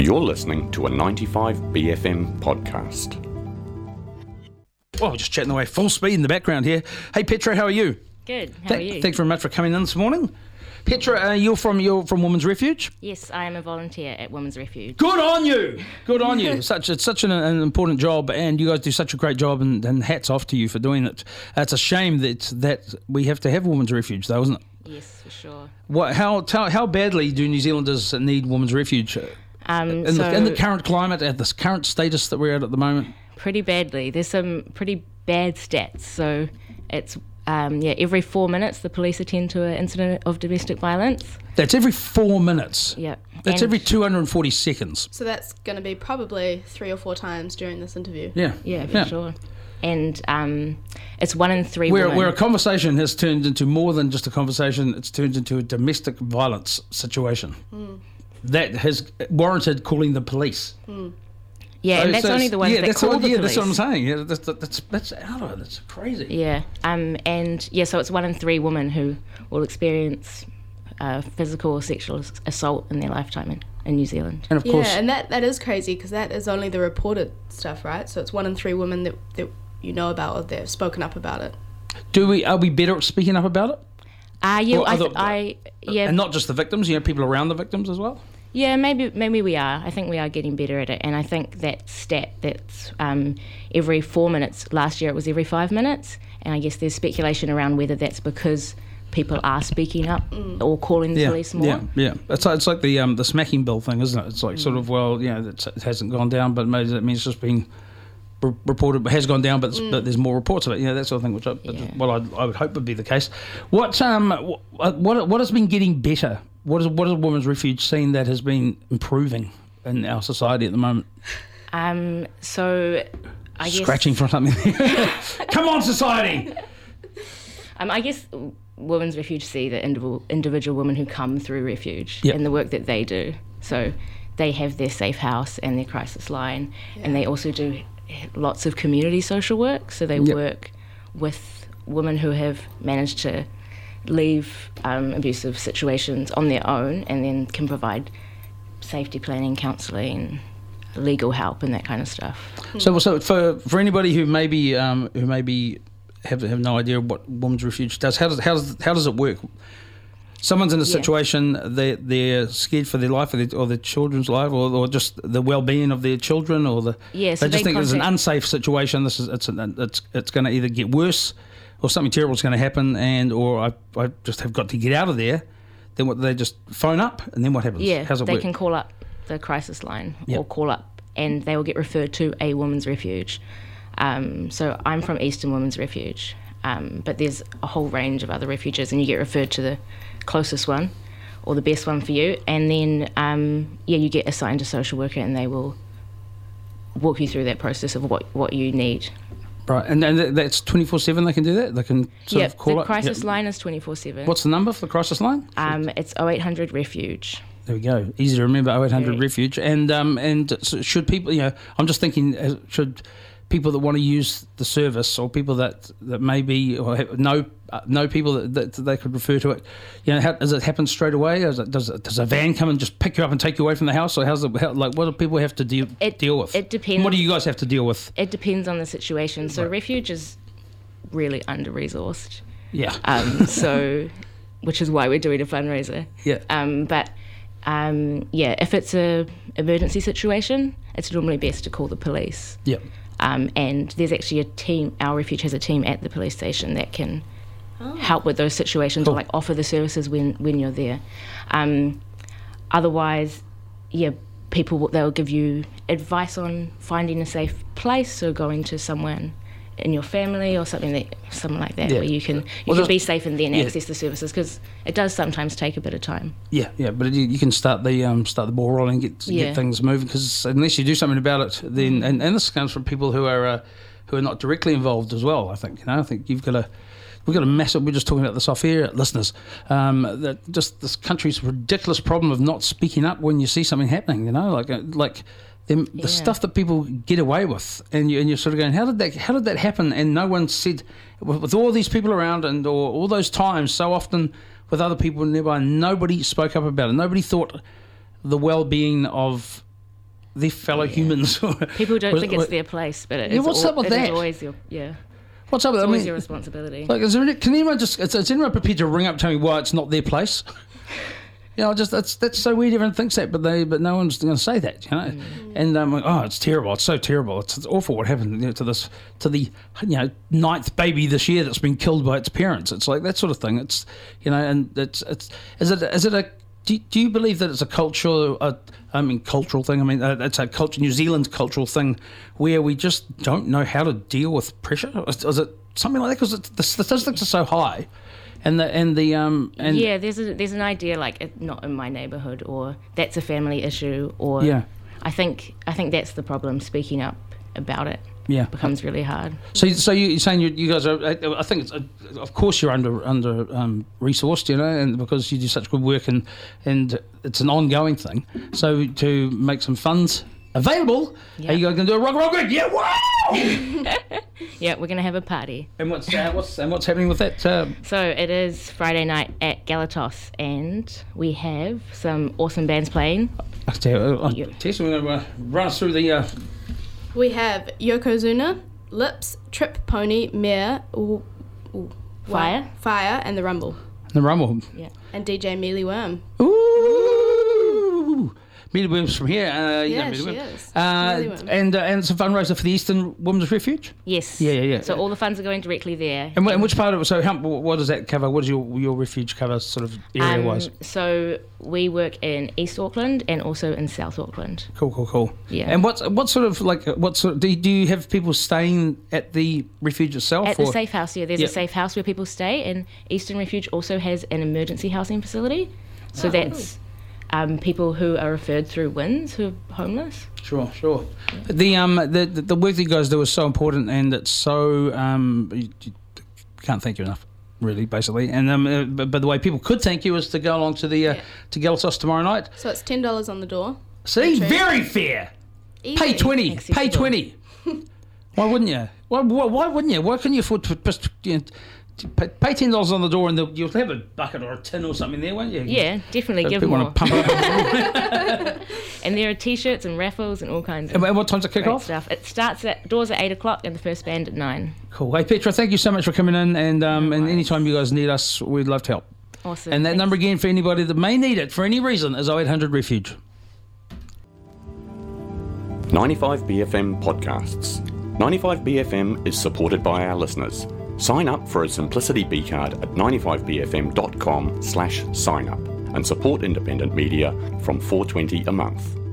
You're listening to a 95BFM podcast. Well, we're just chatting away full speed in the background here. Hey, Petra, how are you? Good. How are you? Thanks very much for coming in this morning. Petra, you're from Women's Refuge? Yes, I am a volunteer at Women's Refuge. Good on you! Good on you. It's such an important job, and you guys do such a great job, and hats off to you for doing it. It's a shame that we have to have Women's Refuge, though, isn't it? Yes, for sure. How badly do New Zealanders need Women's Refuge? In the current climate, at this current status that we're at the moment? Pretty badly. There's some pretty bad stats. So it's every 4 minutes the police attend to an incident of domestic violence. That's every 4 minutes. Yep. That's every 240 seconds. So that's going to be probably 3 or 4 times during this interview. Yeah, for sure. And it's 1 in 3 women. Where a conversation has turned into more than just a conversation, it's turned into a domestic violence situation. That has warranted calling the police. Yeah, and that's only the ones that call the police. That's what I'm saying. Yeah, that's out of it. That's crazy. Yeah, so it's 1 in 3 women who will experience physical or sexual assault in their lifetime in New Zealand. And of course, and that is crazy because that is only the reported stuff, right? So it's 1 in 3 women that you know about or they've spoken up about it. Are we better at speaking up about it? Yeah, and not just the victims. People around the victims as well. Yeah, maybe we are. I think we are getting better at it, and I think that stat that's every 4 minutes. Last year it was every 5 minutes, and I guess there's speculation around whether that's because people are speaking up or calling the police more. Yeah. It's like the smacking bill thing, isn't it? It's like sort of it hasn't gone down, but maybe that means it's just being reported, has gone down, but there's more reports of it. That sort of thing, which I would hope would be the case. What has been getting better? What is Women's Refuge seen that has been improving in our society at the moment? So I guess scratching from something. Come on, society. I guess Women's Refuge see the individual women who come through Refuge and the work that they do. So they have their safe house and their crisis line, and they also do lots of community social work. So they work with women who have managed to leave abusive situations on their own, and then can provide safety planning, counselling, legal help, and that kind of stuff. So for anybody who maybe have no idea what Women's Refuge does, how does it work? Someone's in a situation, they're scared for their life or their children's life, or just the well-being of their children, or they just think it's an unsafe situation. It's going to either get worse, or something terrible is going to happen, or I just have got to get out of there. Then what? They just phone up, and then what happens? Yeah, how's it they work? can call up the crisis line or call up, and they will get referred to a Women's Refuge. So I'm from Eastern Women's Refuge, but there's a whole range of other refuges, and you get referred to the closest one or the best one for you, and then you get assigned a social worker, and they will walk you through that process of what you need. Right, and that's 24/7. They can do that. They can sort of call the up. crisis line is 24/7. What's the number for the crisis line? It's 0800 Refuge. There we go. Easy to remember. 0800 Refuge. And should people? I'm just thinking, should people that want to use the service, or people that maybe or know people that they could refer to it, does it happen straight away? Does a van come and just pick you up and take you away from the house, or what do people have to deal with? It depends. And what do you guys have to deal with? It depends on the situation. So Refuge is really under-resourced. Yeah. So, which is why we're doing a fundraiser. Yeah. If it's a emergency situation, it's normally best to call the police. Yeah. And there's actually a team. Our refuge has a team at the police station that can help with those situations, or offer the services when you're there. Otherwise, they'll give you advice on finding a safe place, so going to someone in your family or something like that, where you can be safe and then access the services, because it does sometimes take a bit of time. Yeah, but you can start the ball rolling, get things moving, because unless you do something about it, then and this comes from people who are not directly involved as well. I think I think we've got a massive. We're just talking about this off air, listeners. That just this country's ridiculous problem of not speaking up when you see something happening. The stuff that people get away with, and you're sort of going, how did that happen? And no one said, with all these people around, and or all those times, so often with other people nearby, nobody spoke up about it. Nobody thought the well-being of their fellow humans. People don't think it's their place, but it's what's up with that? Always your What's up with that? It's always your responsibility. Like, is anyone prepared to ring up and tell me why it's not their place? That's so weird. Everyone thinks that, but no one's going to say that, And I'm like, oh, it's terrible. It's so terrible. It's awful what happened to the 9th baby this year that's been killed by its parents. It's like that sort of thing. It's and is it a do you believe that it's a cultural thing? I mean, it's a New Zealand cultural thing where we just don't know how to deal with pressure. Is it something like that? Because the statistics are so high. There's an idea like not in my neighbourhood, or that's a family issue, or I think that's the problem. Speaking up about it becomes really hard. So you're saying you guys are? I think it's of course you're under resourced, and because you do such good work and it's an ongoing thing. So to make some funds available, are you guys going to do a rock and roll gig? Yeah, wow! Yeah, we're going to have a party. And what's happening with that? So it is Friday night at Galatos, and we have some awesome bands playing. Tess, we're going to run us through the... We have Yokozuna, Lips, Trip Pony, Mare, Fire, and The Rumble. Yeah. And DJ Mealy Worm. Ooh! Mealy Worm's from here. She is. And it's a fundraiser for the Eastern Women's Refuge? Yes. Yeah. So all the funds are going directly there. And which part of it? So what does that cover? What does your refuge cover sort of area-wise? So we work in East Auckland and also in South Auckland. Cool. Yeah. And what sort of do you have people staying at the refuge itself? At the safe house, there's a safe house where people stay, and Eastern Refuge also has an emergency housing facility. So that's people who are referred through WINS who are homeless. Sure. The work that you guys do is so important, and it's so you can't thank you enough, really, basically. And but the way people could thank you is to go along to the to Galatos tomorrow night. So it's $10 on the door. See, very fair. Easy. Pay 20. Accessible. Pay 20. Why wouldn't you? Why wouldn't you? Why couldn't you afford to just pay $10 on the door, and you'll have a bucket or a tin or something there, won't you? Yeah, definitely. Give people more. Want to pump up. And there are T-shirts and raffles and all kinds of. And what time's it kick off? Stuff. It starts doors at 8:00 and the first band at 9. Cool. Hey Petra, thank you so much for coming in, and anytime you guys need us, we'd love to help. Awesome. And that number again for anybody that may need it for any reason is 0800 Refuge. 95BFM podcasts. 95BFM is supported by our listeners. Sign up for a Simplicity B card at 95bfm.com/sign up and support independent media from $4.20 a month.